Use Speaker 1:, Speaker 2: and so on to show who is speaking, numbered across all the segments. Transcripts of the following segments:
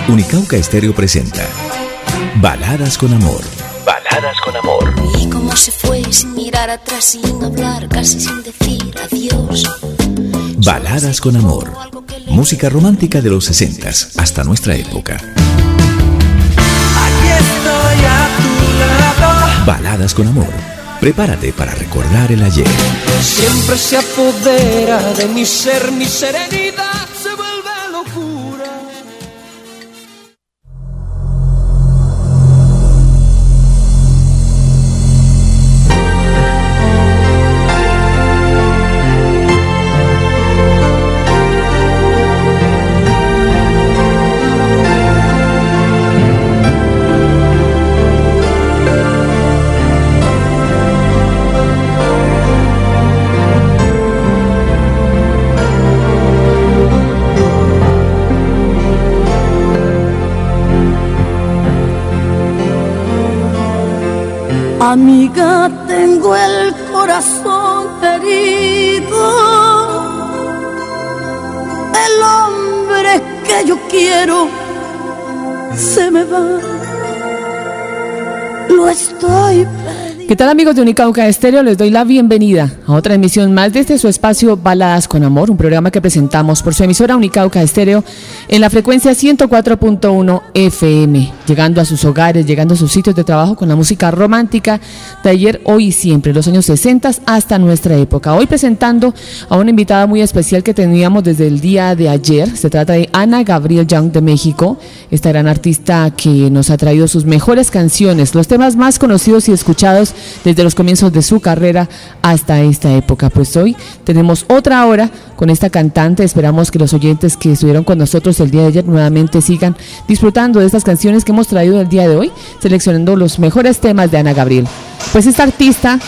Speaker 1: Unicauca Estéreo presenta Baladas con Amor. Baladas con Amor.
Speaker 2: Y cómo se fue sin mirar atrás, sin hablar, casi sin decir adiós.
Speaker 1: Baladas con Amor. Música romántica de los 60s hasta nuestra época.
Speaker 3: Aquí estoy a tu lado.
Speaker 1: Baladas con Amor. Prepárate para recordar el ayer.
Speaker 3: Siempre se apodera de mi ser, mi serenidad se vuelve locura.
Speaker 4: Amiga, tengo el corazón herido. El hombre que yo quiero se me va. Lo estoy perdiendo.
Speaker 5: ¿Qué tal, amigos de Unicauca Estéreo? Les doy la bienvenida a otra emisión más de su espacio Baladas con Amor, un programa que presentamos por su emisora Unicauca Estéreo en la frecuencia 104.1 FM, llegando a sus hogares, llegando a sus sitios de trabajo con la música romántica de ayer, hoy y siempre, los años 60 hasta nuestra época. Hoy presentando a una invitada muy especial que teníamos desde el día de ayer. Se trata de Ana Gabriel Young de México, esta gran artista que nos ha traído sus mejores canciones, los temas más conocidos y escuchados desde los comienzos de su carrera hasta esta época. Pues hoy tenemos otra hora con esta cantante. Esperamos que los oyentes que estuvieron con nosotros el día de ayer nuevamente sigan disfrutando de estas canciones que hemos traído el día de hoy, seleccionando los mejores temas de Ana Gabriel. Pues esta artista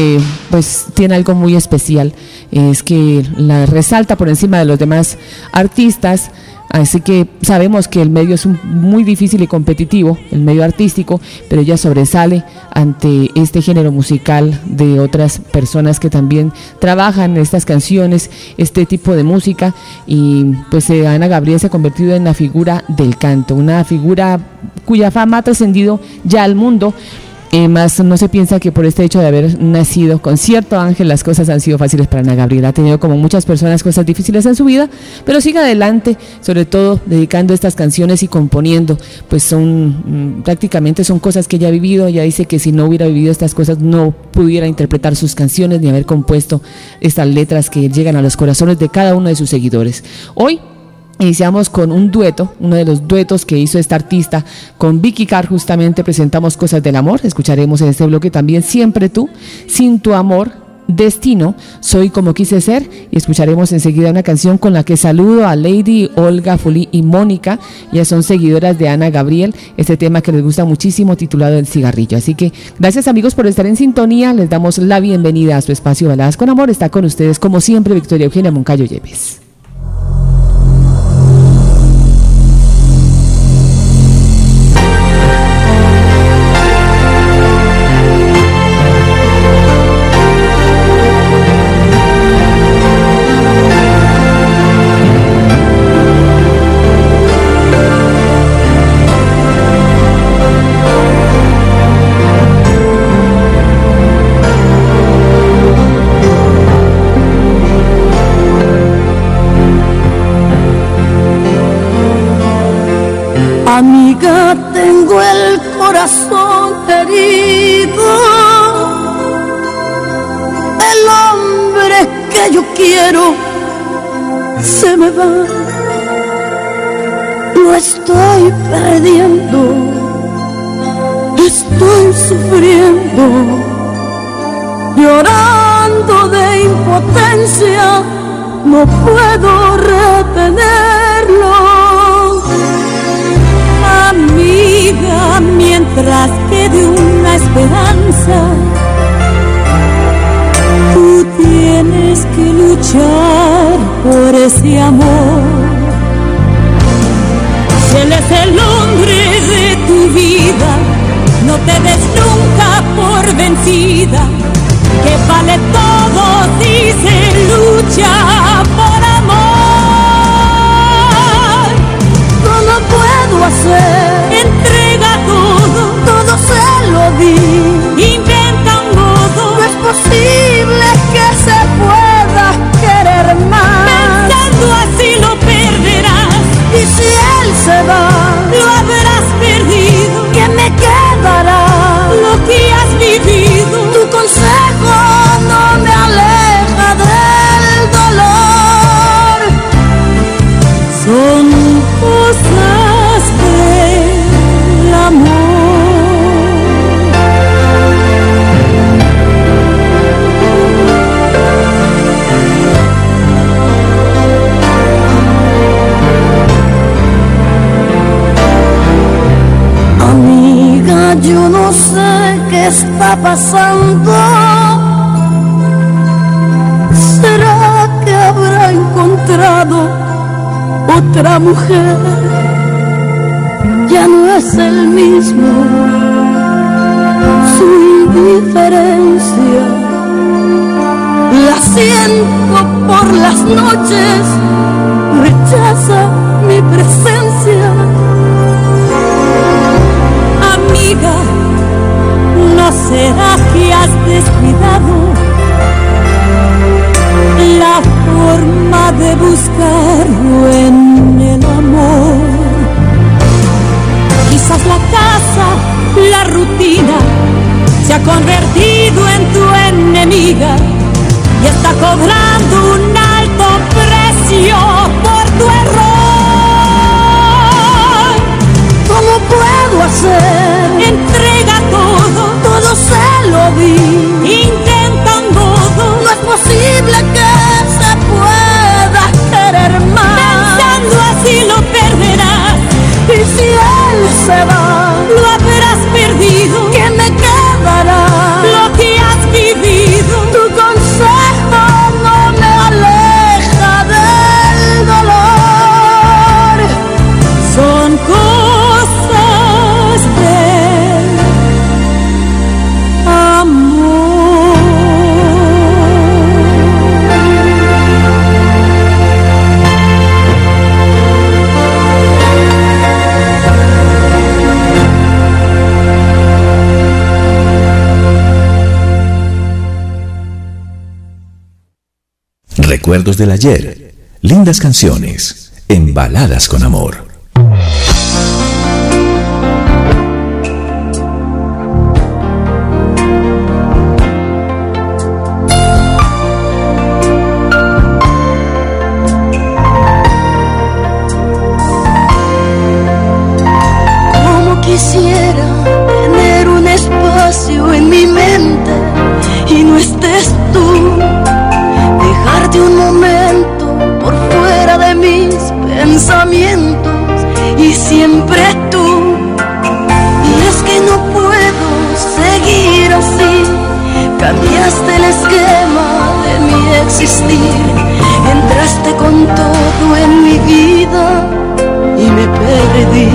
Speaker 5: pues tiene algo muy especial, es que la resalta por encima de los demás artistas. Así que sabemos que el medio es muy difícil y competitivo, el medio artístico, pero ella sobresale ante este género musical de otras personas que también trabajan en estas canciones, este tipo de música. Y pues Ana Gabriel se ha convertido en la figura del canto, una figura cuya fama ha trascendido ya al mundo. Más no se piensa que por este hecho de haber nacido con cierto ángel las cosas han sido fáciles para Ana Gabriel. Ha tenido, como muchas personas, cosas difíciles en su vida, pero sigue adelante, sobre todo dedicando estas canciones y componiendo. Pues prácticamente son cosas que ella ha vivido. Ella dice que si no hubiera vivido estas cosas no pudiera interpretar sus canciones ni haber compuesto estas letras que llegan a los corazones de cada uno de sus seguidores. Hoy iniciamos con un dueto, uno de los duetos que hizo esta artista con Vicky Carr. Justamente presentamos Cosas del Amor. Escucharemos en este bloque también Siempre Tú, Sin Tu Amor, Destino, Soy Como Quise Ser, y escucharemos enseguida una canción con la que saludo a Lady, Olga, Fuli y Mónica. Ellas son seguidoras de Ana Gabriel, este tema que les gusta muchísimo titulado El Cigarrillo. Así que gracias, amigos, por estar en sintonía. Les damos la bienvenida a su espacio Baladas con Amor. Está con ustedes como siempre Victoria Eugenia Moncayo Yepes.
Speaker 4: Amiga, tengo el corazón herido. El hombre que yo quiero se me va. Lo estoy perdiendo. Estoy sufriendo, llorando de impotencia. No puedo retenerlo. Amiga, mientras quede una esperanza, tú tienes que luchar por ese amor. Si él es el hombre de tu vida, no te des nunca por vencida, que vale todo si se lucha por amor. No puedo
Speaker 6: pasando? ¿Será que habrá encontrado otra mujer? Ya no es el mismo, su indiferencia la siento por las noches, rechaza mi presencia.
Speaker 4: Amiga, ¿no será que has descuidado la forma de buscarlo en el amor? Quizás la casa, la rutina, se ha convertido en tu enemiga y está cobrando un alto precio por tu error.
Speaker 6: ¿Cómo puedo hacer?
Speaker 4: Entrega todo,
Speaker 6: Todo se lo di.
Speaker 4: intenta un modo.
Speaker 6: No es posible que se pueda querer más.
Speaker 4: Pensando así lo perderás.
Speaker 6: Y si él se va,
Speaker 4: Lo habrás perdido.
Speaker 6: ¿qué me quedará?
Speaker 4: Lo que has vivido.
Speaker 6: Tu consejo no me aleja del dolor.
Speaker 4: Son cosas del amor.
Speaker 1: Recuerdos del ayer, lindas canciones, en Baladas con Amor.
Speaker 6: Como quisiera tener un espacio en mi mente y no estés tú. Dejarte un momento por fuera de mis pensamientos y siempre tú. Y es que no puedo seguir así. Cambiaste el esquema de mi existir. Entraste con todo en mi vida y me perdí.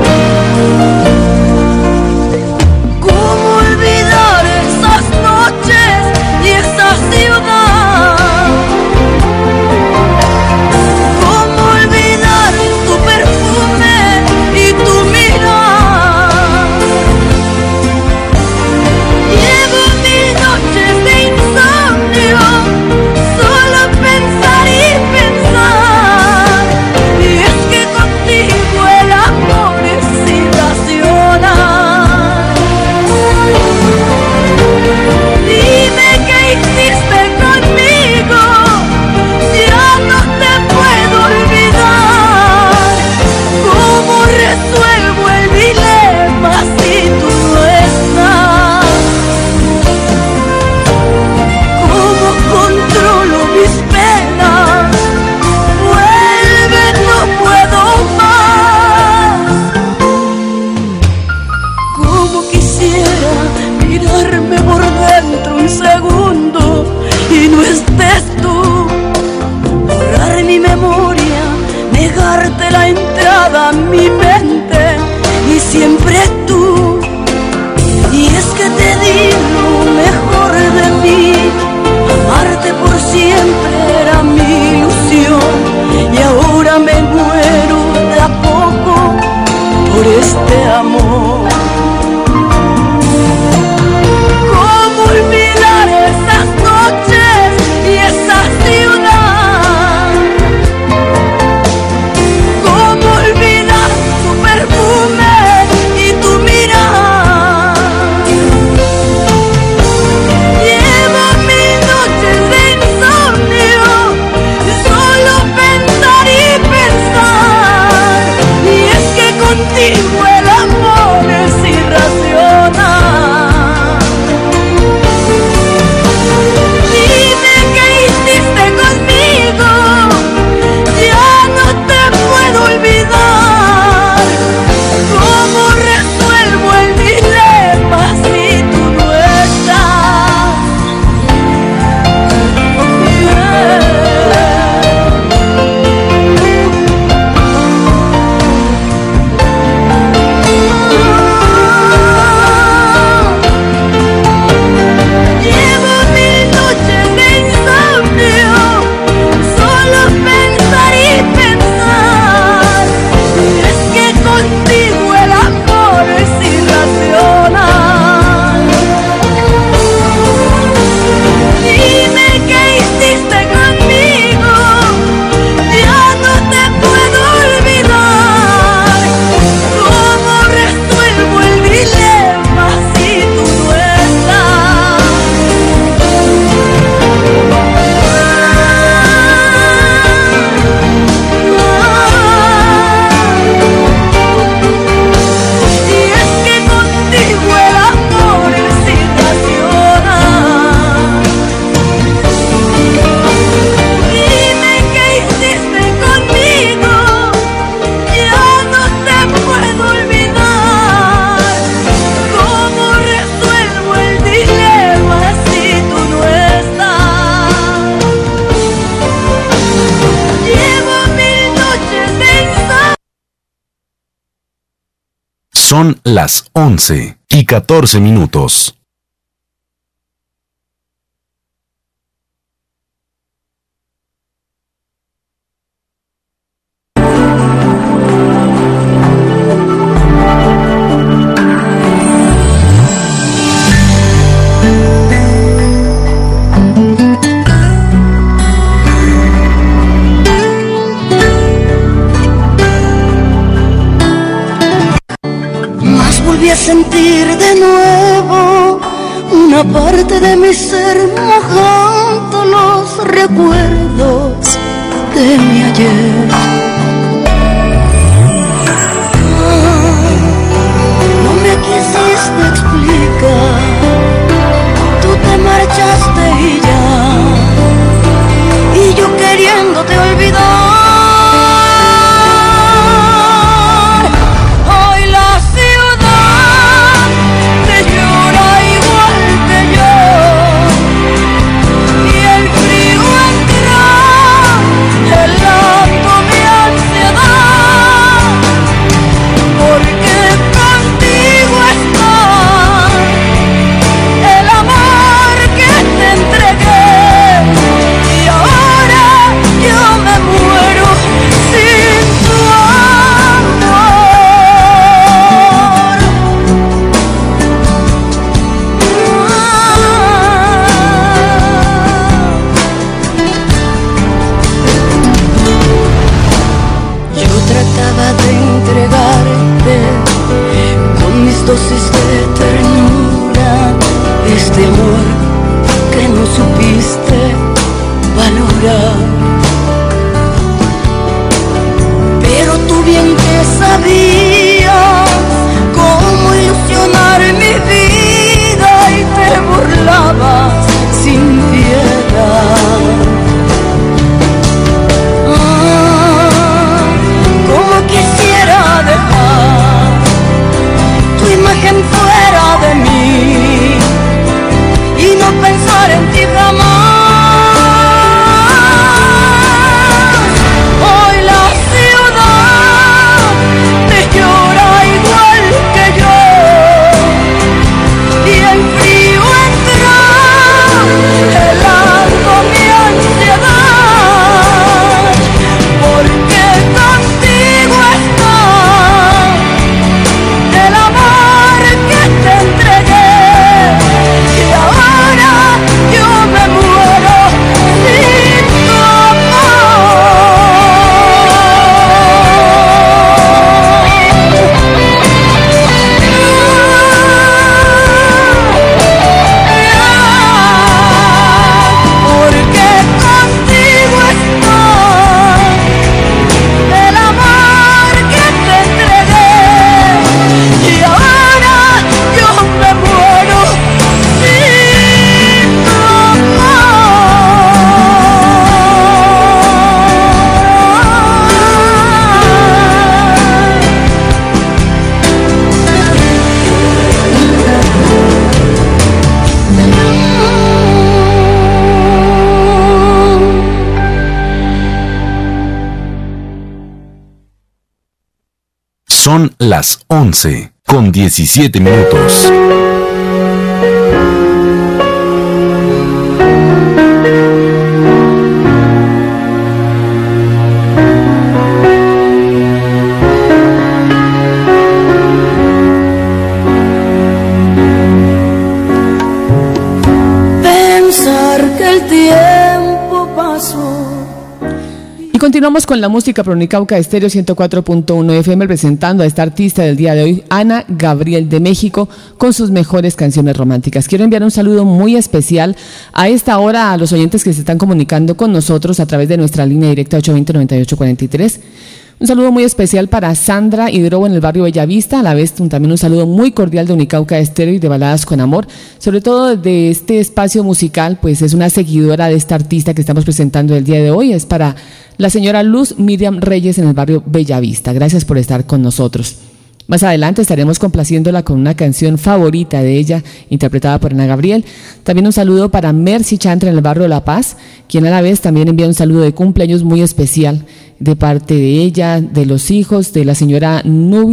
Speaker 6: ¿Cómo olvidar esas noches y esa ciudad? ¿Cómo olvidar tu perfume y tu mirar? Llevo 1000 noches de insomnio, solo pensar y pensar. Y es que contigo el amor es irracional. Dime qué hiciste conmigo, ya no te puedo olvidar. ¿Cómo resuelvo el dilema si tú no estás? ¿Cómo controlo mis penas? Vuelve, no puedo más. Como quisiera mirarme por dentro un segundo y no estés tú. Borrar mi memoria, negarte la entrada a mi mente y siempre tú. Y es que te di lo mejor de mí. Amarte por siempre era mi ilusión y ahora me muero de a poco por este amor. ¿Cómo olvidar esas noches y esa ciudad? ¿Cómo olvidar tu perfume y tu mirar? Llevo 1000 noches de insomnio, solo pensar y pensar. Y es que contigo el amor
Speaker 7: Son las 11:14.
Speaker 6: Volví a sentir de nuevo una parte de mi ser mojando los recuerdos de mi ayer. No me quisiste explicar, tú te marchaste y ya, y yo queriéndote olvidar. Dosis de ternura, este amor que no supiste valorar. Pero tú bien que sabías cómo ilusionar mi vida y te burlabas sin piedad. Cómo quisiera dejar tu imagen fuera de mí y no pensar en ti jamás. Hoy la ciudad te llora igual que yo y el frío entra helando mi ansiedad, porque contigo está el amor que te entregué y ahora yo me muero sin tu porque contigo está el amor que te entregué y ahora yo me muero sin tu
Speaker 7: Son las 11:17.
Speaker 6: pensar que el tiempo pasó.
Speaker 5: Y continuamos con la música por Unicauca Estéreo 104.1 FM, presentando a esta artista del día de hoy, Ana Gabriel de México, con sus mejores canciones románticas. Quiero enviar un saludo muy especial a esta hora a los oyentes que se están comunicando con nosotros a través de nuestra línea directa 820-9843. Un saludo muy especial para Sandra Hidrobo en el barrio Bellavista, a la vez también un saludo muy cordial de Unicauca Estéreo y de Baladas con Amor, sobre todo de este espacio musical, pues es una seguidora de esta artista que estamos presentando el día de hoy, es para la señora Luz Miriam Reyes en el barrio Bellavista. Gracias por estar con nosotros. Más adelante estaremos complaciéndola con una canción favorita de ella, interpretada por Ana Gabriel. También un saludo para Mercy Chantra en el barrio La Paz, quien a la vez también envía un saludo de cumpleaños muy especial de parte de ella, de los hijos, de la señora Nubia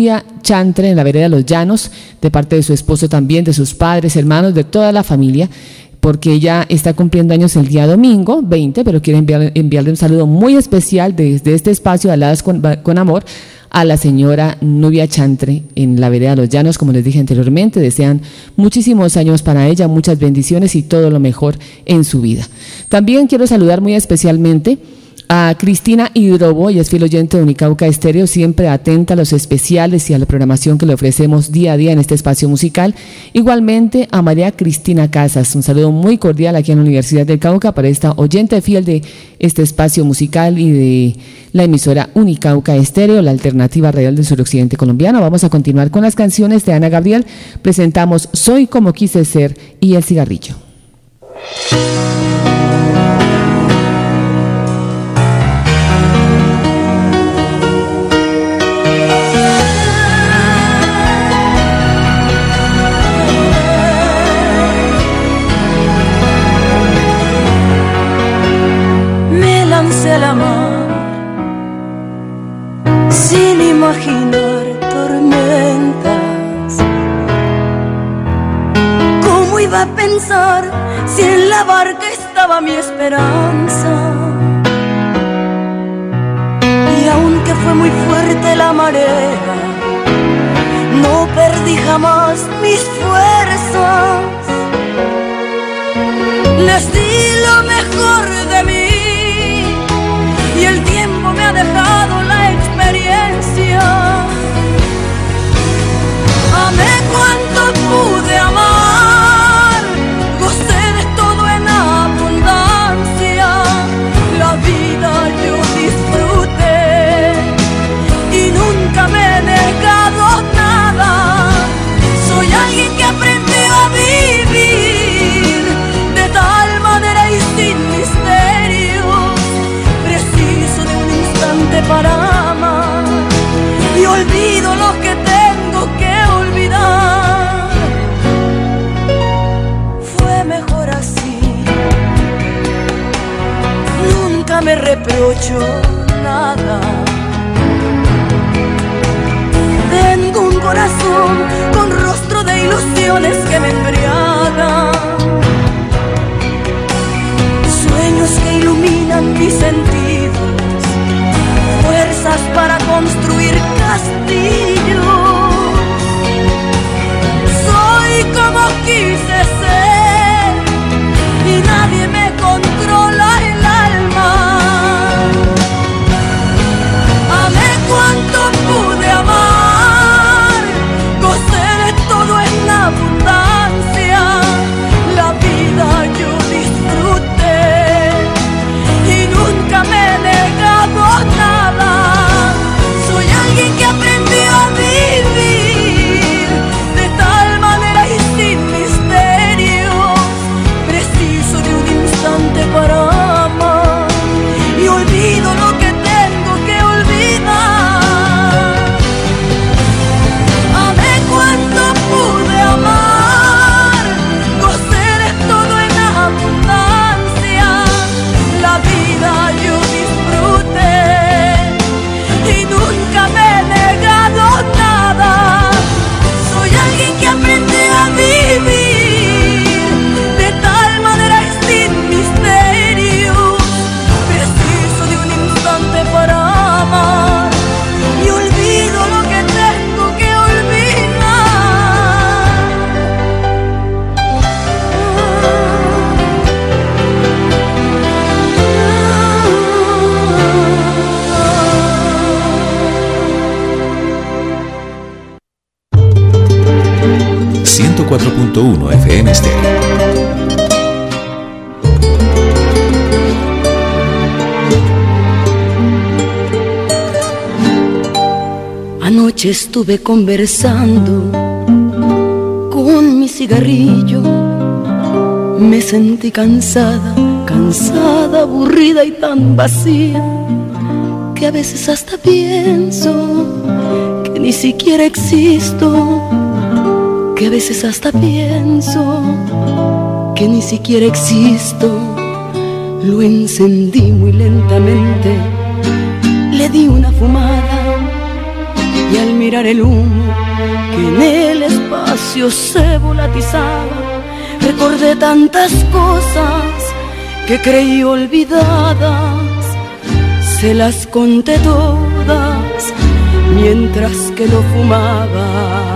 Speaker 5: Chantre en la vereda Los Llanos, de parte de su esposo también, de sus padres, hermanos, de toda la familia, porque ella está cumpliendo años el día domingo 20, pero quiere enviarle un saludo muy especial desde este espacio Baladas con Amor a la señora Nubia Chantre en la vereda Los Llanos. Como les dije anteriormente, desean muchísimos años para ella, muchas bendiciones y todo lo mejor en su vida. También quiero saludar muy especialmente a Cristina Hidrobo, ella es fiel oyente de Unicauca Estéreo, siempre atenta a los especiales y a la programación que le ofrecemos día a día en este espacio musical. Igualmente a María Cristina Casas, un saludo muy cordial aquí en la Universidad del Cauca para esta oyente fiel de este espacio musical y de la emisora Unicauca Estéreo, la alternativa radial del suroccidente colombiano. Vamos a continuar con las canciones de Ana Gabriel. Presentamos Soy como quise ser y El cigarrillo.
Speaker 6: Al amar, sin imaginar tormentas. ¿Cómo iba a pensar si en la barca estaba mi esperanza? Y aunque fue muy fuerte la marea, no perdí jamás mis fuerzas. Les di lo mejor de mí y el tiempo me ha dejado la experiencia. Amé cuanto pude amar, gocé de todo en abundancia. La vida yo disfruté y nunca me he negado nada. Soy alguien que aprendió a vivir de tal manera y sin misterio. Preciso de un instante para amar y olvido lo que tengo que olvidar. Fue mejor así, nunca me reprocho nada. Tengo un corazón con rostro de ilusiones que me embriagan, sueños que iluminan mis sentidos, fuerzas para construir castillos. Soy como quise ser y nadie me controla el alma. Amé cuanto pude amar, gocé de todo en abundancia. La vida yo disfruté y nunca me he negado nada. Soy alguien que aprendió a vivir de tal manera y sin misterio. Preciso de un instante para amar y olvido lo que tengo que olvidar. Amé cuanto pude amar, gocé de todo en abundancia. La vida yo disfruté y nunca me he negado nada. Soy alguien que aprendió a vivir de tal manera y sin misterio. Preciso de un instante para amar y olvido lo que tengo que olvidar.
Speaker 1: .1 FM Estéreo.
Speaker 6: Anoche estuve conversando con mi cigarrillo. Me sentí cansada, aburrida y tan vacía, que a veces hasta pienso que ni siquiera existo. Que a veces hasta pienso que ni siquiera existo. Lo encendí muy lentamente, le di una fumada y al mirar mirar el humo que en el espacio se volatizaba. Recordé tantas cosas que creí olvidadas, se las conté todas mientras que lo fumaba.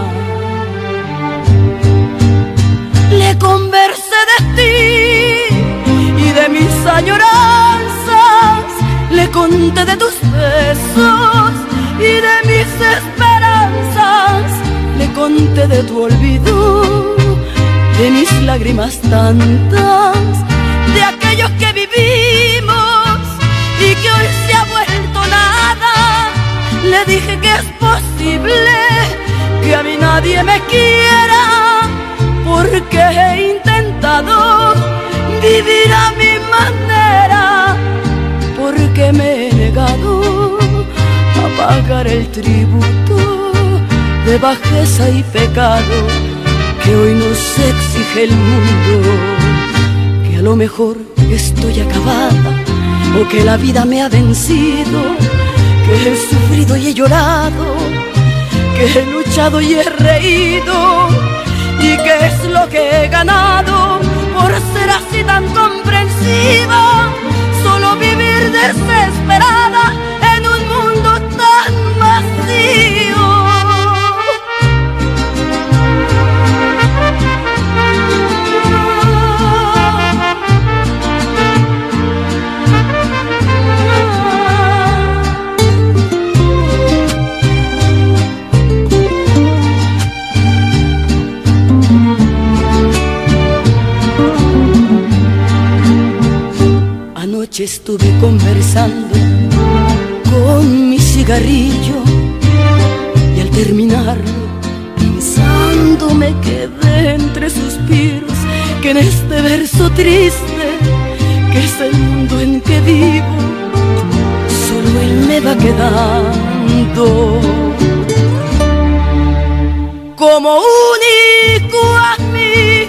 Speaker 6: Le conversé de ti y de mis añoranzas, le conté de tus besos y de mis esperanzas, le conté de tu olvido, de mis lágrimas tantas, de aquellos que vivimos y que hoy se ha vuelto nada. Le dije que es posible que a mí nadie me quiera, porque he intentado vivir a mi manera, porque me he negado a pagar el tributo de bajeza y pecado que hoy nos exige el mundo. Que a lo mejor estoy acabada o que la vida me ha vencido, que he sufrido y he llorado, que he luchado y he reído, y que es lo que he ganado por ser así tan comprensiva. Solo vivir desesperada en un mundo tan vacío. Anoche estuve conversando con mi cigarrillo y al terminarlo, pensando, me quedé entre suspiros, que en este verso triste, que es el mundo en que vivo, solo él me va quedando como único amigo.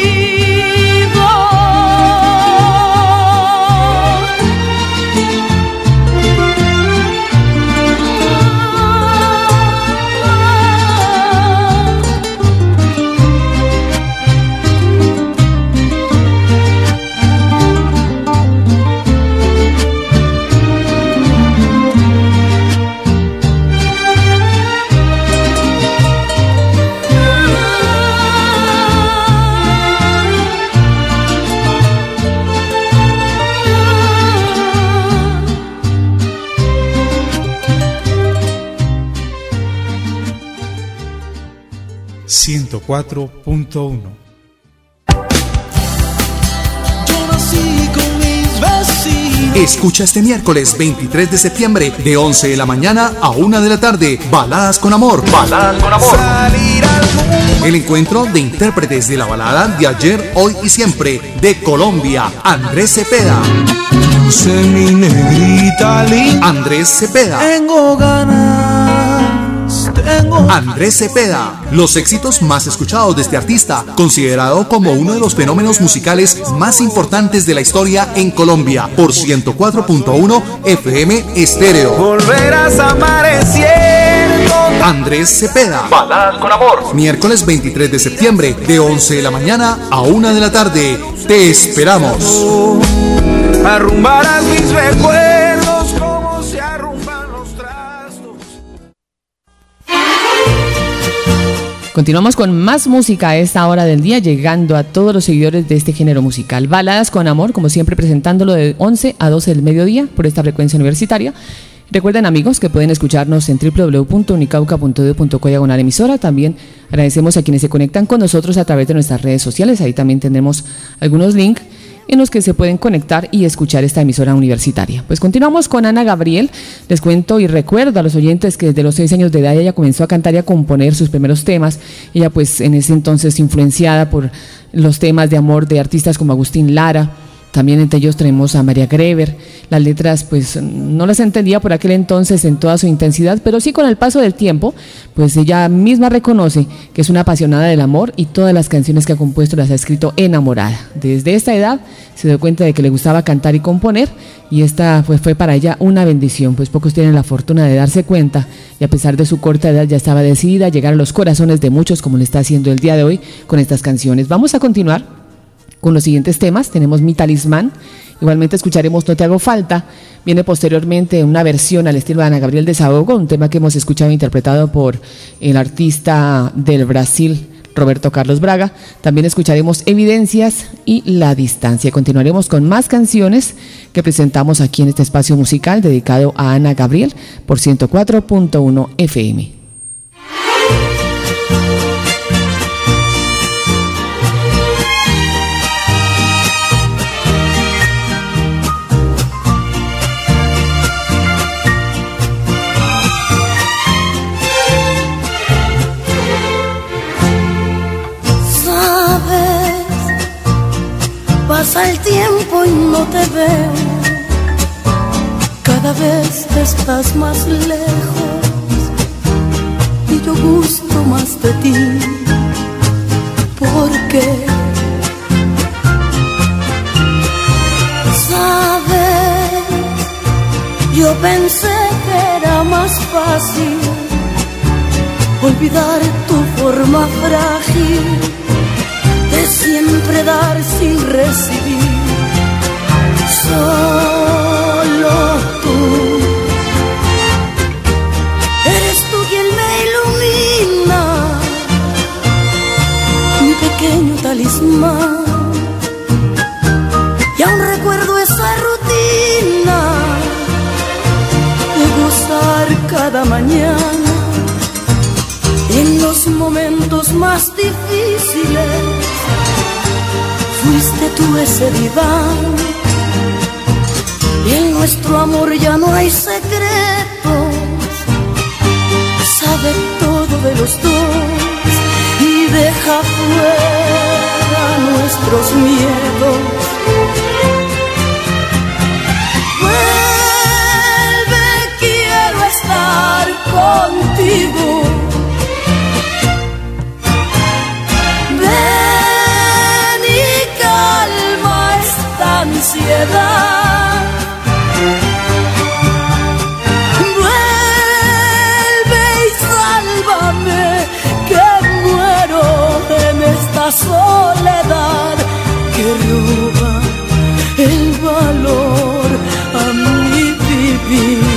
Speaker 8: Escucha este miércoles 23 de septiembre de 11 de la mañana a 1 de la tarde Baladas con Amor. Baladas con Amor. El encuentro de intérpretes de la balada de ayer, hoy y siempre de Colombia. Andrés Cepeda.
Speaker 9: Mi negrita linda.
Speaker 8: Andrés Cepeda.
Speaker 9: Tengo ganas.
Speaker 8: Andrés Cepeda. Los éxitos más escuchados de este artista, considerado como uno de los fenómenos musicales más importantes de la historia en Colombia, por 104.1 FM Estéreo.
Speaker 9: Volverás amaneciendo.
Speaker 8: Andrés Cepeda.
Speaker 9: Baladas con Amor.
Speaker 8: Miércoles 23 de septiembre de 11 de la mañana a 1 de la tarde. Te esperamos.
Speaker 9: Arrumbarás mis recuerdos como se arrumban los trastos.
Speaker 5: Continuamos con más música a esta hora del día, llegando a todos los seguidores de este género musical. Baladas con Amor, como siempre presentándolo de 11 a 12 del mediodía por esta frecuencia universitaria. Recuerden, amigos, que pueden escucharnos en www.unicauca.edu.co/emisora. También agradecemos a quienes se conectan con nosotros a través de nuestras redes sociales. Ahí también tendremos algunos links en los que se pueden conectar y escuchar esta emisora universitaria. Pues continuamos con Ana Gabriel. Les cuento y recuerdo a los oyentes que desde los 6 años de edad ella comenzó a cantar y a componer sus primeros temas. Ella, pues, en ese entonces influenciada por los temas de amor de artistas como Agustín Lara, También entre ellos tenemos a María Greber. Las letras pues no las entendía por aquel entonces en toda su intensidad, pero sí con el paso del tiempo, pues ella misma reconoce que es una apasionada del amor y todas las canciones que ha compuesto las ha escrito enamorada. Desde esta edad se dio cuenta de que le gustaba cantar y componer, y esta pues fue para ella una bendición, pues pocos tienen la fortuna de darse cuenta, y a pesar de su corta edad ya estaba decidida a llegar a los corazones de muchos, como le está haciendo el día de hoy con estas canciones. Vamos a continuar con los siguientes temas. Tenemos Mi Talismán, igualmente escucharemos No Te Hago Falta, viene posteriormente una versión al estilo de Ana Gabriel Desahogo, un tema que hemos escuchado interpretado por el artista del Brasil Roberto Carlos Braga. También escucharemos Evidencias y La Distancia. Continuaremos con más canciones que presentamos aquí en este espacio musical dedicado a Ana Gabriel por 104.1 FM.
Speaker 6: Pasa el tiempo y no te veo, cada vez estás más lejos y yo gusto más de ti. ¿Por qué? ¿Sabes? Yo pensé que era más fácil olvidar tu forma frágil de siempre dar sin recibir. Solo tú eres tú quien me ilumina, mi pequeño talismán. Y aún recuerdo esa rutina de gozar cada mañana en los momentos más difíciles. Fuiste tú ese diván, y en nuestro amor ya no hay secretos. Sabe todo de los dos y deja fuera nuestros miedos. Vuelve, quiero estar contigo. Ansiedad, vuelve y sálvame, que muero en esta soledad que roba el valor a mi vivir.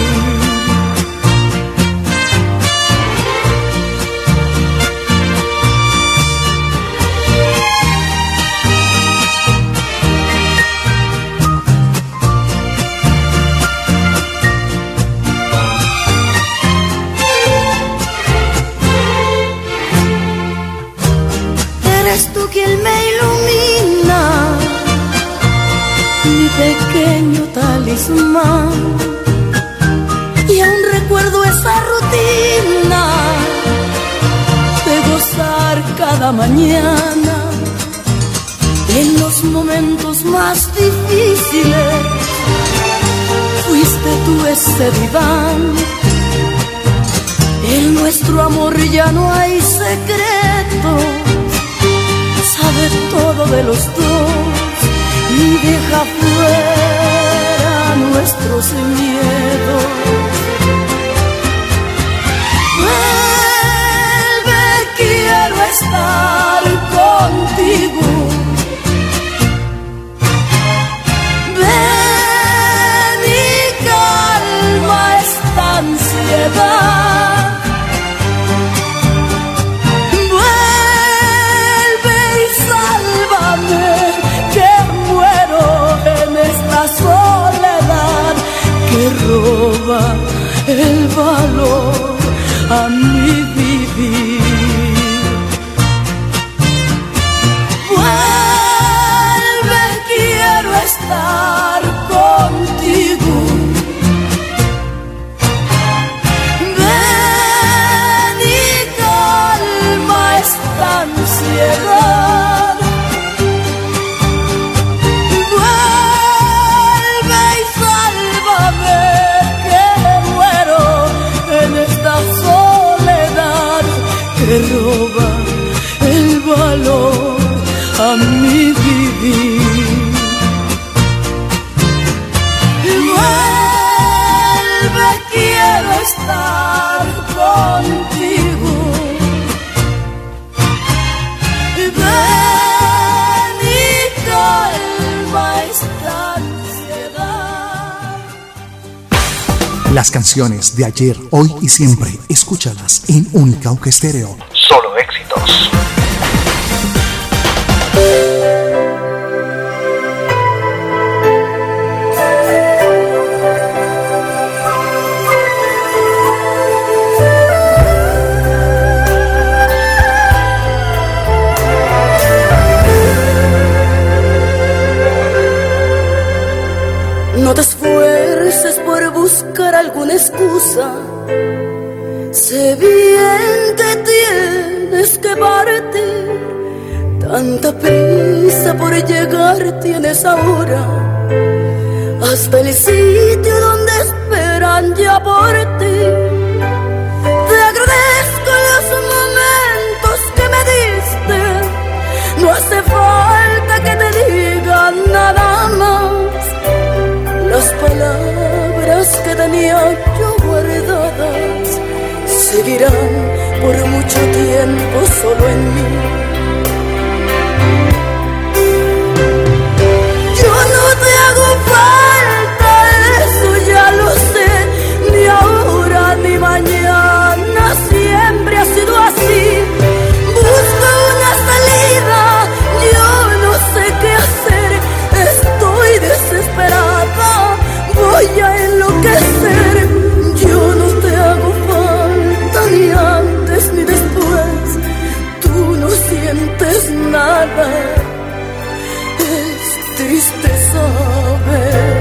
Speaker 6: Quien me ilumina, mi pequeño talismán. Y aún recuerdo esa rutina de gozar cada mañana en los momentos más difíciles. Fuiste tú ese diván, en nuestro amor ya no hay secretos. Sabe todo de los dos y deja fuera nuestros miedos. Vuelve, quiero estar contigo. Ven y calma esta ansiedad. Soledad que roba el valor a mi vivir. Vuelve, quiero estar contigo. Ven y calma esta ansiedad. le roba el valor a mi vivir. Vuelve, quiero estar contigo. Ven y calma esta ansiedad.
Speaker 8: Las canciones de ayer, hoy y siempre, escúchalas en Unicauca Estéreo.
Speaker 9: Solo éxitos.
Speaker 6: No te esfuerces por buscar alguna excusa. Sé bien que tienes que partir. Tanta prisa por llegar tienes ahora, hasta el sitio donde esperan ya por ti. Te agradezco los momentos que me diste. No hace falta que te diga nada más. Las palabras que tenía yo guardadas seguirán por mucho tiempo solo en mí. Yo no te hago falta, eso ya lo sé, ni ahora ni mañana, siempre ha sido así. Busco una salida, yo no sé qué hacer, estoy desesperada, voy a enloquecer. Yo no te hago falta ni antes ni después, tú no sientes nada, es triste saber.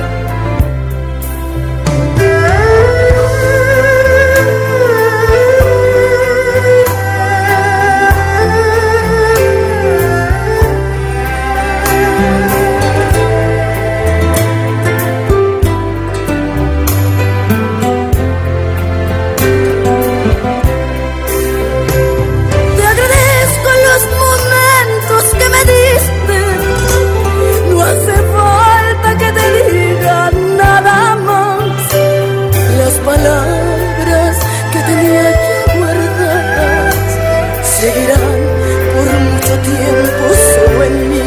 Speaker 6: Palabras que tenía ya guardadas seguirán por mucho tiempo solo en mí.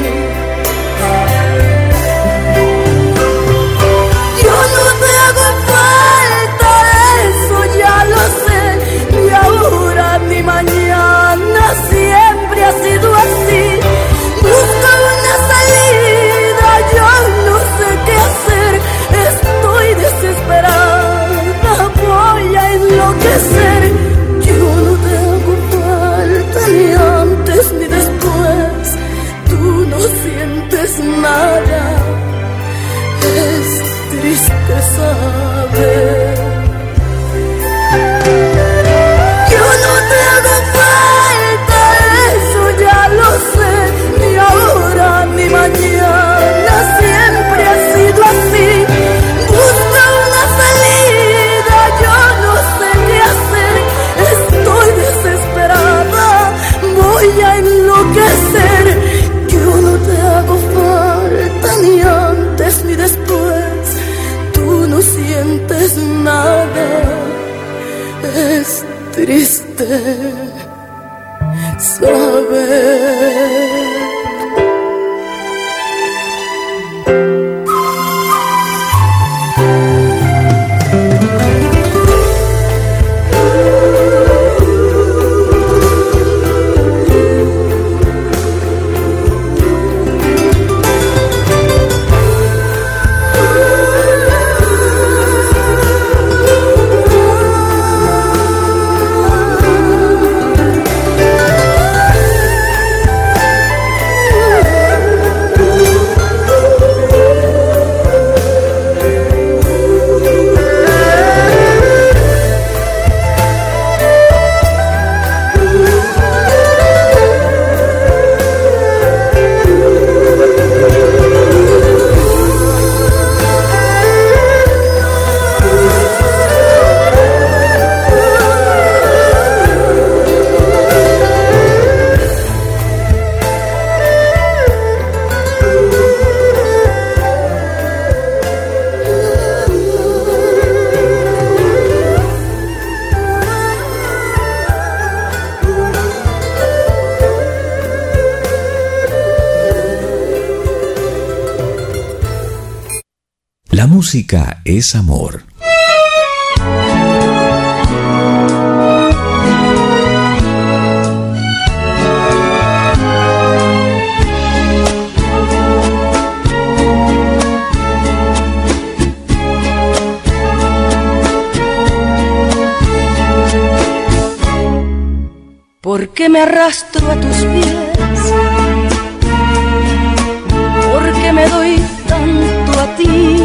Speaker 6: Yo no te hago falta, eso ya lo sé, ni ahora ni mañana, siempre ha sido así. Busco una salida, yo no sé qué hacer, estoy desesperada, voy a enloquecer. Yo no te hago falta ni antes ni después, tú no sientes nada, es triste saber. Yo no te hago falta, eso ya lo sé, ni ahora ni mañana, siempre ha sido así. Busca una salida, yo no sé qué hacer, estoy desesperada, voy a enloquecer. Yo no te hago falta ni antes ni después, tú no sientes nada, es triste saber.
Speaker 1: música es amor.
Speaker 6: ¿Por qué me arrastro a tus pies? ¿Por qué me doy tanto a ti?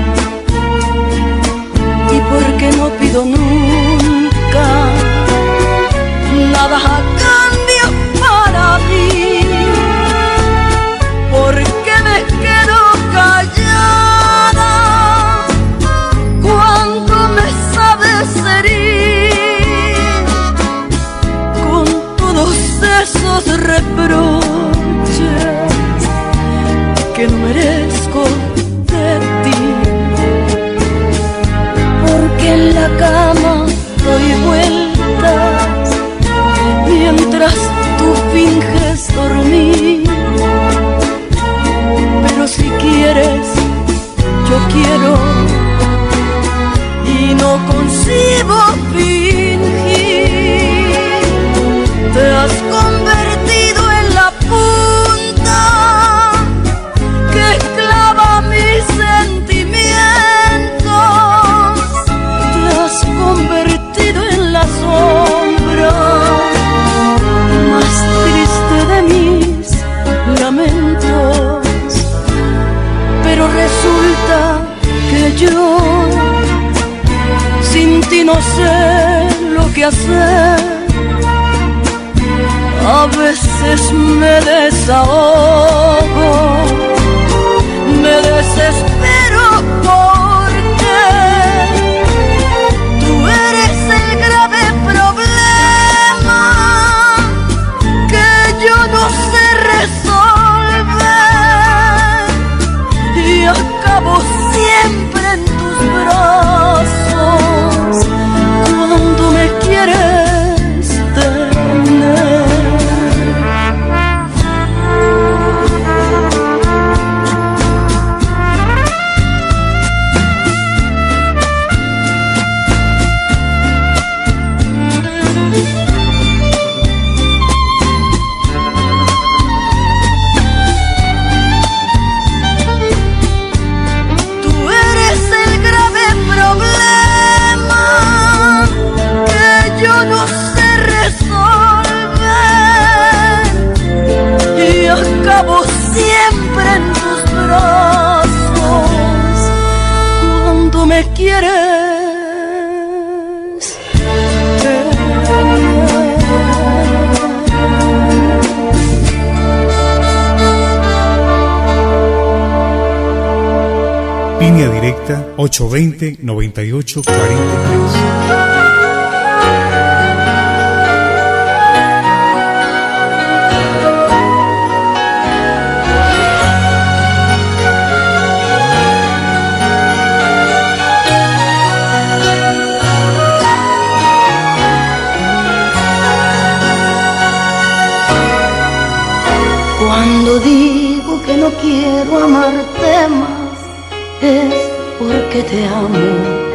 Speaker 6: ¿Y por qué no pido nunca nada a cambio para mí? ¿Por qué me quedo callada cuando me sabes herir con todos esos reproches que no merezco de ti? Porque en la cama doy vueltas mientras tú finges dormir. Pero si quieres, yo quiero y no concibo fingir. Te has convertido en la punta que clava mis sentimientos. Te has convertido en la sombra más triste de mis lamentos. Pero resulta que yo sin ti no sé lo que hacer. A veces me desahogo, me desespero porque tú eres el grave problema que yo no sé resolver y acabo siempre en tus brazos cuando me quieres tener. Siempre en tus brazos cuando me quieres
Speaker 10: tener. Línea directa 820-9843.
Speaker 6: Cuando digo que no quiero amarte más, es porque te amo.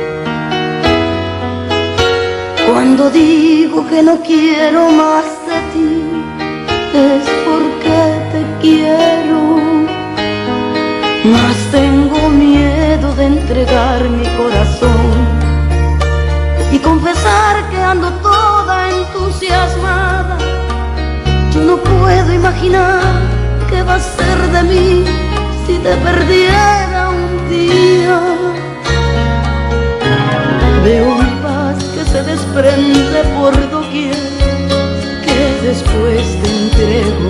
Speaker 6: Cuando digo que no quiero más de ti, es porque te quiero. Mas tengo miedo de entregar mi corazón y confesar que ando toda entusiasmada. Yo no puedo imaginar qué va a ser de mí si te perdiera un día. Veo mi paz que se desprende por doquier, que después te entrego.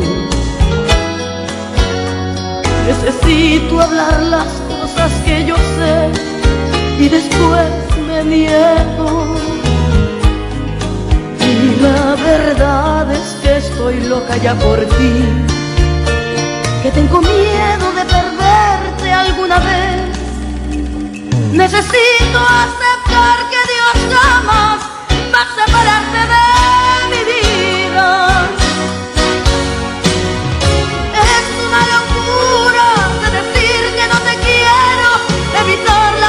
Speaker 6: Necesito hablar las cosas que yo sé y después me niego. Y la verdad es que estoy loca ya por ti, que tengo miedo de perderte alguna vez. Necesito aceptar que Dios jamás va a separarte de mi vida. Es una locura de decir que no te quiero, evitar la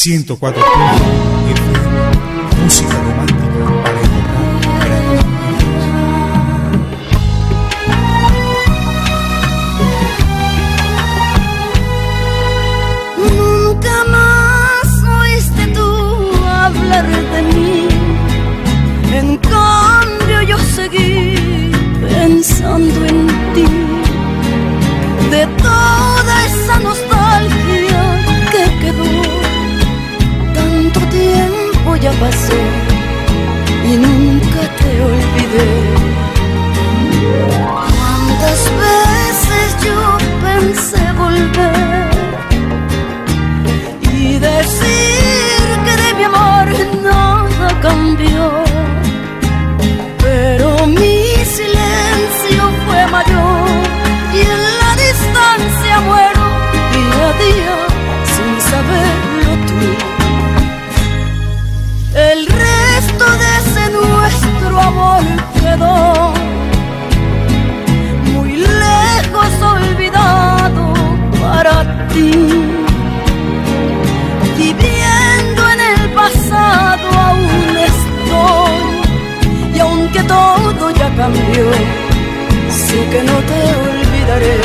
Speaker 10: 104.1 FM, música romántica para evocar grandes
Speaker 6: momentos. Nunca más oíste tú hablar de mí, en cambio yo seguí pensando en ti. De toda esa nostalgia que quedó, tanto tiempo ya pasó y nunca te olvidé. Cuántas veces yo pensé volver y decir que de mi amor nada cambió, pero mi silencio fue mayor y en la distancia muero día a día sin saberlo tú. El resto de ese nuestro amor quedó muy lejos, olvidado para ti. Viviendo en el pasado aún estoy, y aunque todo ya cambió, sé que no te olvidaré.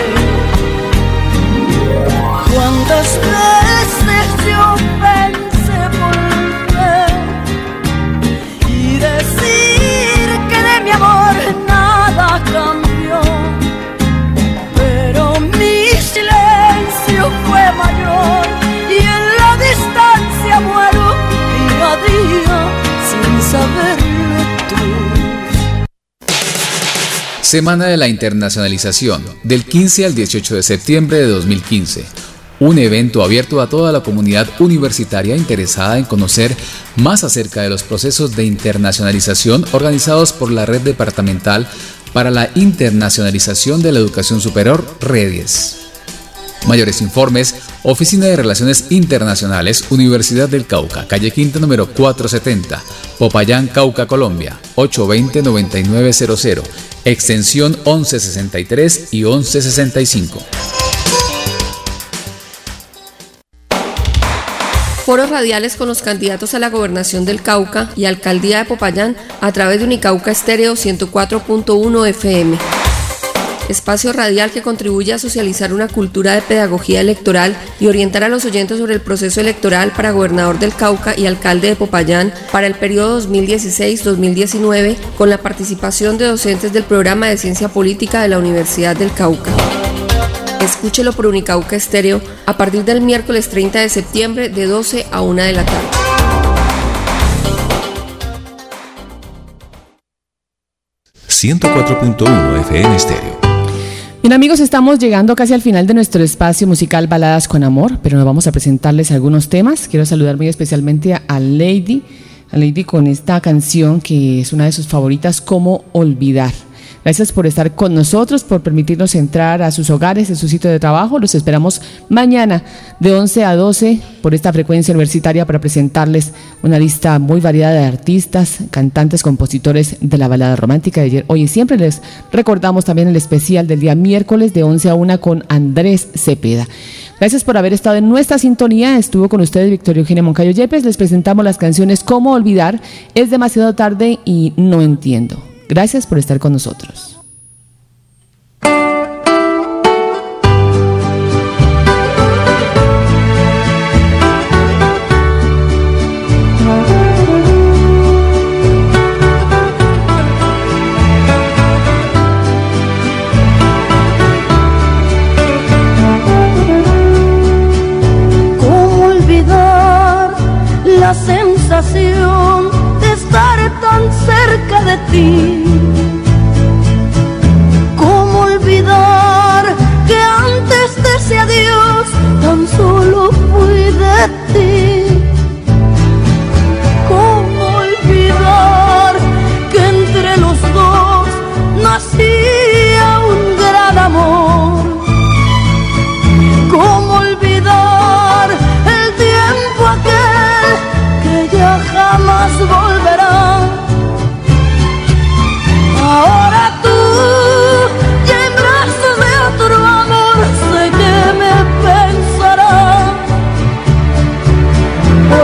Speaker 6: Cuántas veces yo pensé volver y decir que de mi amor nada cambió, pero mi silencio fue mayor y en la distancia muero día a día sin saberlo tú.
Speaker 11: Semana de la Internacionalización, del 15 al 18 de septiembre de 2015. Un evento abierto a toda la comunidad universitaria interesada en conocer más acerca de los procesos de internacionalización organizados por la Red Departamental para la Internacionalización de la Educación Superior, REDIES. Mayores informes, Oficina de Relaciones Internacionales, Universidad del Cauca, calle Quinta número 470, Popayán, Cauca, Colombia, 820-9900, extensión 1163 y 1165.
Speaker 12: Foros radiales con los candidatos a la gobernación del Cauca y alcaldía de Popayán a través de Unicauca Estéreo 104.1 FM. Espacio radial que contribuye a socializar una cultura de pedagogía electoral y orientar a los oyentes sobre el proceso electoral para gobernador del Cauca y alcalde de Popayán para el periodo 2016-2019 con la participación de docentes del programa de Ciencia Política de la Universidad del Cauca. Escúchelo por Unicauca Estéreo a partir del miércoles 30 de septiembre de 12 a 1 de la tarde.
Speaker 1: ...104.1 FM Estéreo.
Speaker 5: Bien amigos, estamos llegando casi al final de nuestro espacio musical Baladas con Amor, pero nos vamos a presentarles algunos temas. Quiero saludar muy especialmente a Lady con esta canción que es una de sus favoritas, Cómo Olvidar. Gracias por estar con nosotros, por permitirnos entrar a sus hogares, en su sitio de trabajo. Los esperamos mañana de 11 a 12 por esta frecuencia universitaria para presentarles una lista muy variada de artistas, cantantes, compositores de la balada romántica de ayer, hoy y siempre. Les recordamos también el especial del día miércoles de 11 a 1 con Andrés Cepeda. Gracias por haber estado en nuestra sintonía. Estuvo con ustedes Victoria Eugenia Moncayo Yepes. Les presentamos las canciones Cómo Olvidar, Es Demasiado Tarde y No Entiendo. Gracias por estar con nosotros.
Speaker 6: ¿Cómo olvidar la sensación de estar tan cerca de ti? ¿Cómo olvidar que antes de ese adiós tan solo fui de ti? ¿Cómo olvidar que entre los dos nacía un gran amor? ¿Cómo olvidar el tiempo aquel que ya jamás volverá? Ahora tú, ya en brazos de otro amor, sé que me pensarás.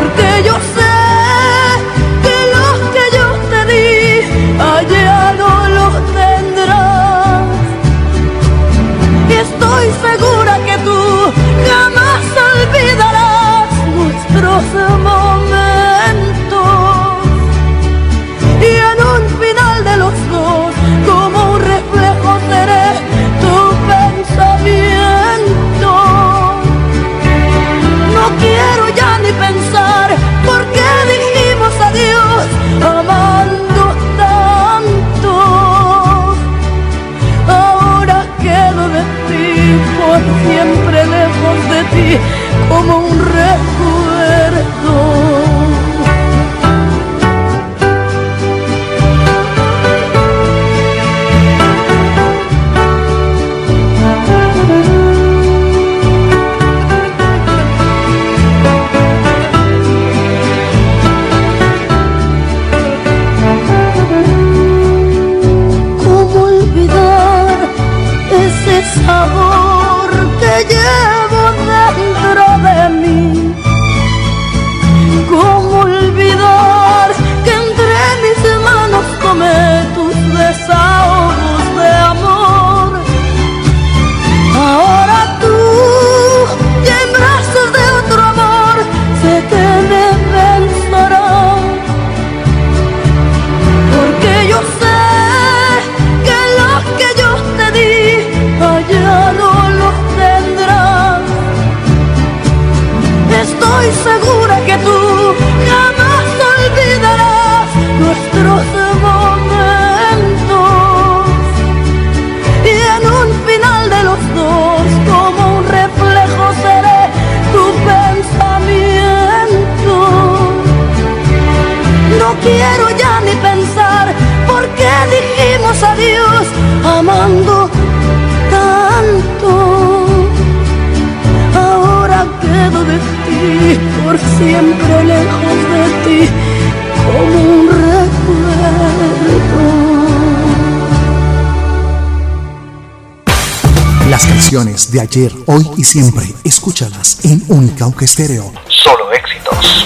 Speaker 6: quiero ya ni pensar por qué dijimos adiós amando tanto. Ahora quedo de ti, por siempre lejos de ti, como un recuerdo.
Speaker 8: Las canciones de ayer, hoy y siempre, escúchalas en Unicauca Estéreo.
Speaker 9: Solo éxitos.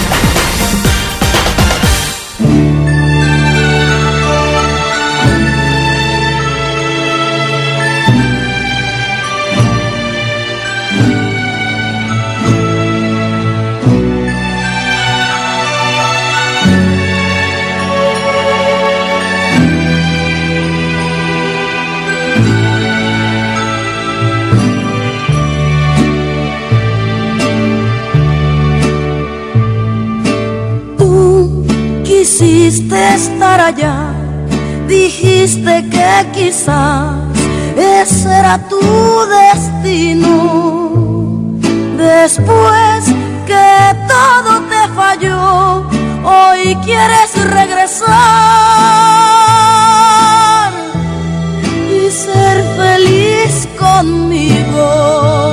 Speaker 6: Quisiste estar allá, dijiste que quizás ese era tu destino. Después que todo te falló, hoy quieres regresar y ser feliz conmigo.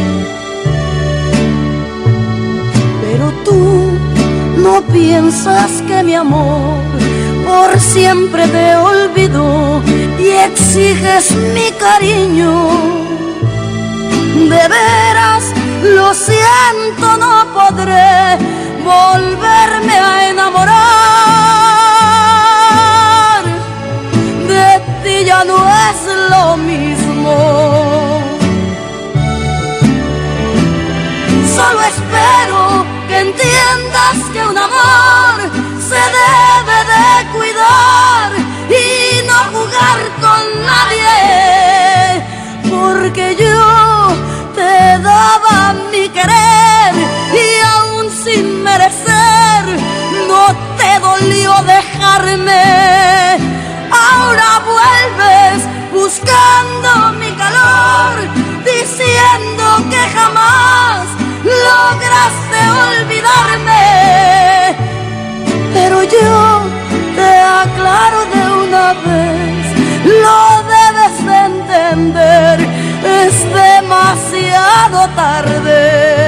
Speaker 6: Pero tú no piensas que mi amor por siempre te olvidó y exiges mi cariño. De veras, lo siento, no podré volverme a enamorar. De ti ya no es lo mismo. Solo espero que entiendas que un amor se debe de cuidar y no jugar con nadie, porque yo te daba mi querer y aún sin merecer no te dolió dejarme. Ahora vuelves buscando mi calor, diciendo que jamás lograste olvidarme, pero yo te aclaro de una vez, lo debes de entender, es demasiado tarde.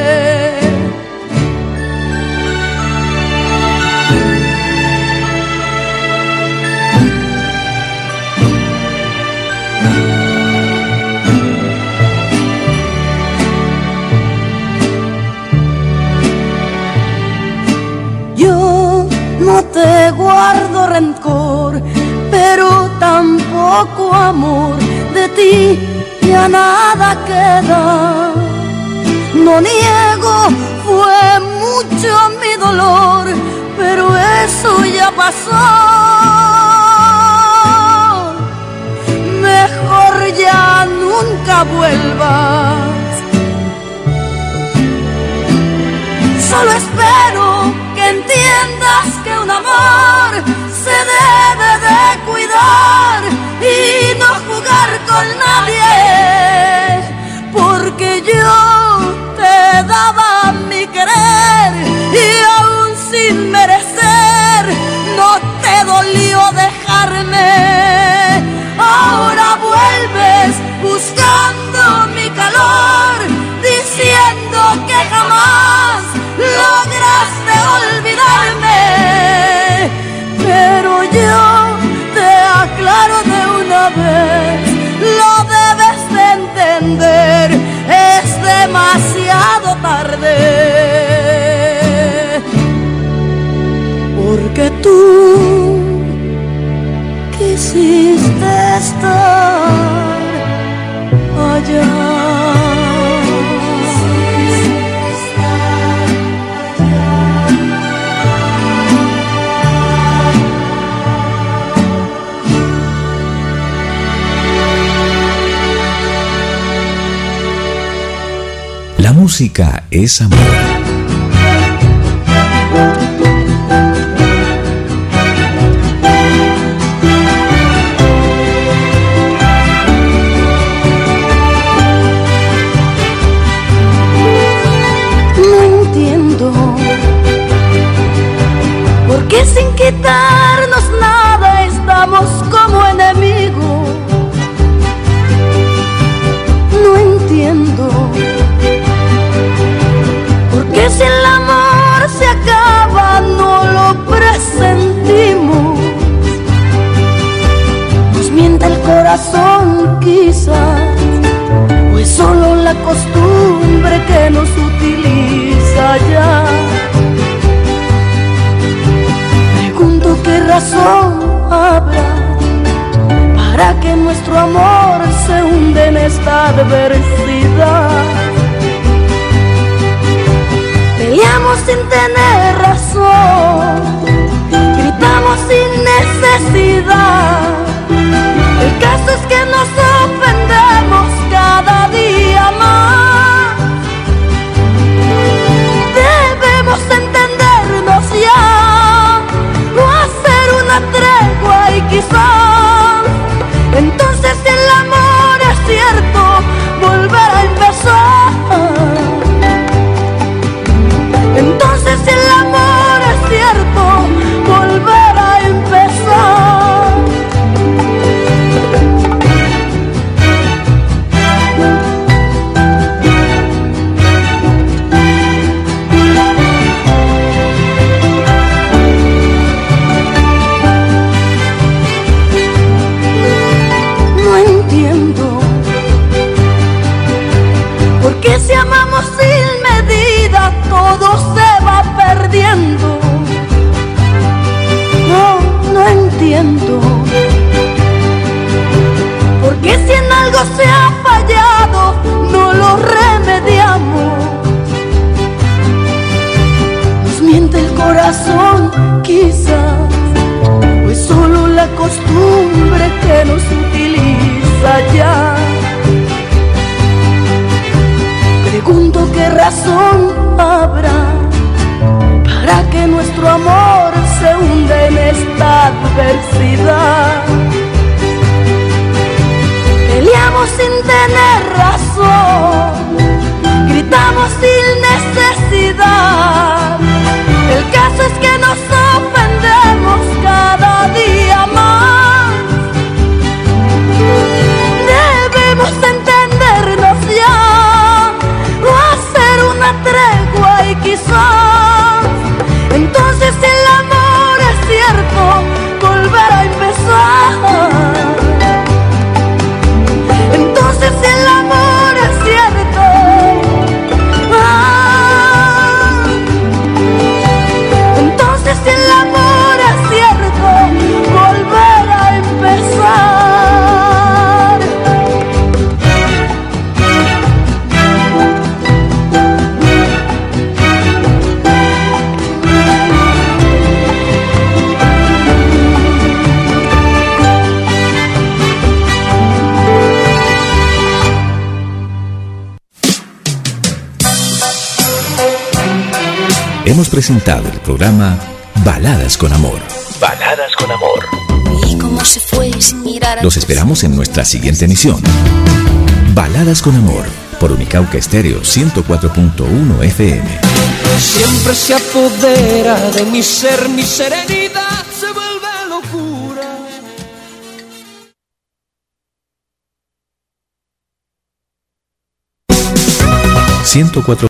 Speaker 6: No te guardo rencor, pero tampoco amor. De ti ya nada queda. No niego, fue mucho mi dolor, pero eso ya pasó. Mejor ya nunca vuelvas. Solo espero que entiendas que un amor se debe de cuidar y no jugar con nadie, porque yo te daba mi querer y aún sin merecer no te dolió dejarme. Ahora vuelves buscando mi calor, diciendo que jamás lograste olvidarme, pero yo te aclaro de una vez, lo debes de entender, es demasiado tarde, porque tú quisiste estar allá.
Speaker 1: La música es amor.
Speaker 6: No entiendo por qué sin quitarnos nada estamos como enemigos. No entiendo por qué si el amor se acaba no lo presentimos. Nos miente el corazón quizás, pues solo la costumbre que nos utiliza ya. Pregunto qué razón habrá para que nuestro amor se hunde en esta adversidad. Peleamos sin tener razón, gritamos sin necesidad. El caso es que nos ofendemos cada día más. Debemos entendernos ya, o hacer una tregua y quizás entonces si el amor es cierto volver a empezar. Entonces si el amor es cierto volver a empezar. No entiendo por qué si amamos sin medida todo se va perdiendo. No entiendo por qué si en algo se ha fallado no lo remediamos. Nos miente el corazón quizás, pues solo la costumbre que nos utiliza ya. Pregunto qué razón habrá para que nuestro amor se hunda en esta adversidad. Peleamos sin tener razón, gritamos sin necesidad. El caso es que nos ofendemos cada día más. Debemos entendernos ya, o hacer una tregua y quizás entonces si el amor es cierto volver a empezar. Entonces si el amor es cierto, entonces si el amor es cierto volver a empezar.
Speaker 1: Hemos presentado el programa Baladas con Amor.
Speaker 7: Baladas con Amor.
Speaker 2: Y como se fue sin mirar
Speaker 1: Los esperamos en nuestra siguiente emisión. Baladas con Amor, por Unicauca Estéreo 104.1 FM.
Speaker 3: Siempre se apodera de mi ser, mi serenidad se vuelve locura.
Speaker 1: 104.